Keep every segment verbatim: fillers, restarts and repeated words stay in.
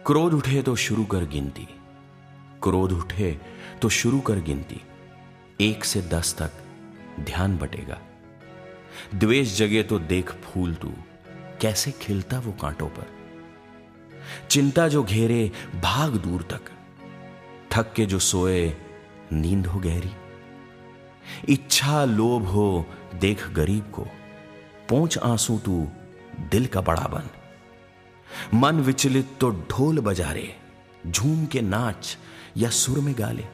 क्रोध उठे तो शुरू कर गिनती, क्रोध उठे तो शुरू कर गिनती, एक से दस तक ध्यान बटेगा। द्वेष जगे तो देख फूल तू, कैसे खिलता वो कांटों पर। चिंता जो घेरे भाग दूर तक, थक के जो सोए नींद हो गहरी। इच्छा लोभ हो देख गरीब को, पोंछ आंसू तू दिल का बड़ा बन। मन विचलित तो ढोल बजा रे, झूम के नाच या सुर में गाले।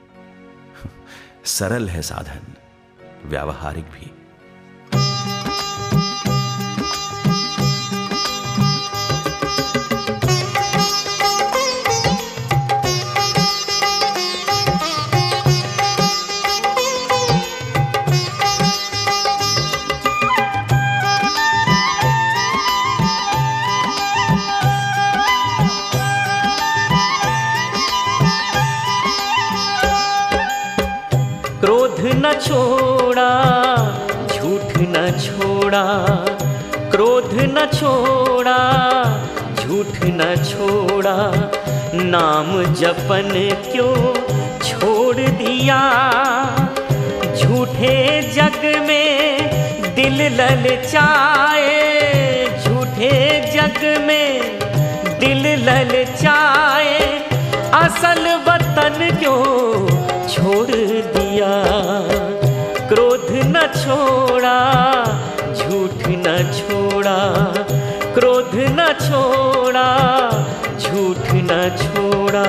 सरल है साधन, व्यावहारिक भी। क्रोध न छोड़ा, झूठ न छोड़ा, क्रोध न छोड़ा, झूठ न छोड़ा। नाम जपन क्यों छोड़ दिया, झूठे जग में दिल ललचाए, झूठे जग में दिल ललचाए। असल वतन क्यों छोड़ दिया। क्रोध न छोड़ा, झूठ न छोड़ा, क्रोध न छोड़ा, झूठ न छोड़ा।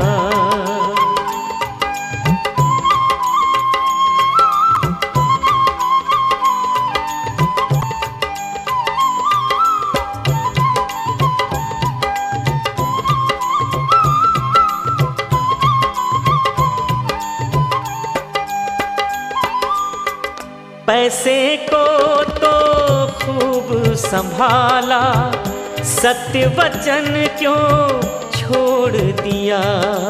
पैसे को तो खूब संभाला, सत्य वचन क्यों छोड़ दिया।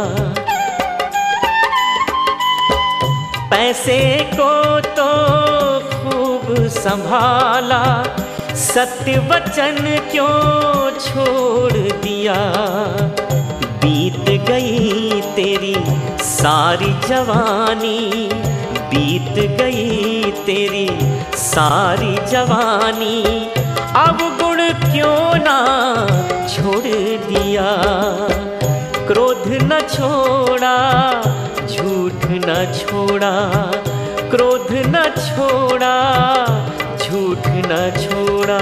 पैसे को तो खूब संभाला, सत्य वचन क्यों छोड़ दिया। बीत गई तेरी सारी जवानी, बीत गई तेरी सारी जवानी। अब गुण क्यों ना छोड़ दिया। क्रोध न छोड़ा, झूठ न छोड़ा, क्रोध न छोड़ा, झूठ न छोड़ा।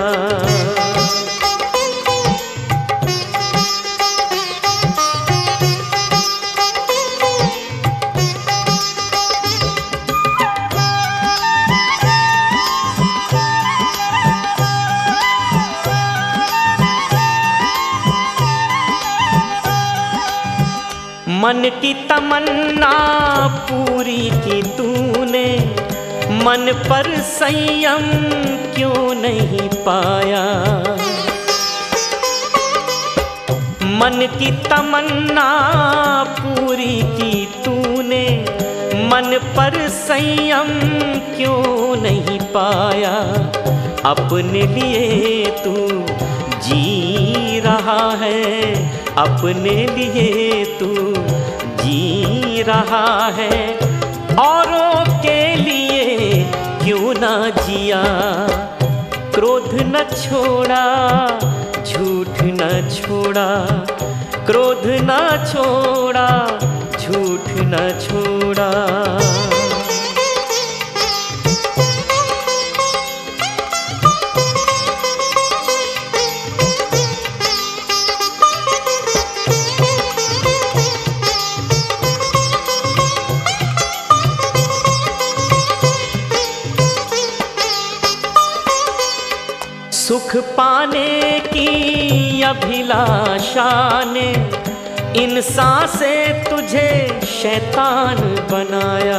मन की तमन्ना पूरी की तूने, मन पर संयम क्यों नहीं पाया। मन की तमन्ना पूरी की तूने, मन पर संयम क्यों नहीं पाया। अपने लिए तू जी रहा है, अपने लिए तू जी रहा है। औरों के लिए क्यों ना जिया। क्रोध न छोड़ा, झूठ न छोड़ा, क्रोध न छोड़ा, झूठ न छोड़ा। सुख पाने की अभिलाषा ने इंसान से तुझे शैतान बनाया।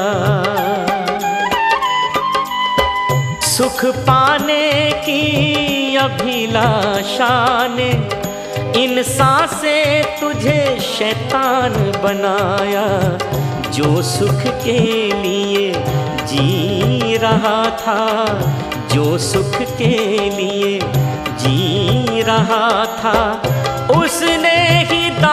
सुख पाने की अभिलाषा ने इंसान से तुझे शैतान बनाया। जो सुख के लिए जी रहा था, जो सुख के लिए जी रहा था, उसने ही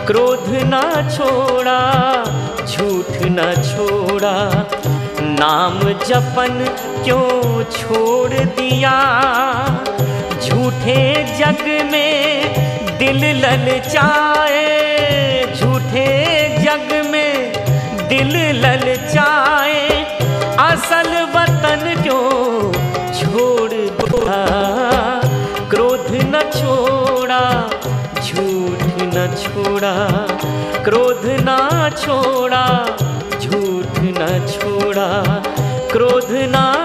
क्रोध ना छोड़ा, झूठ न छोड़ा, नाम जपन क्यों छोड़ दिया। झूठे जग में दिल ललचाए, झूठे जग में दिल ललचाए, असल वतन क्यों छोड़ दिया। क्रोध न छोड़ा, झूठ न छोड़ा, क्रोध न छोड़ा, झूठ न छोड़ा, क्रोध न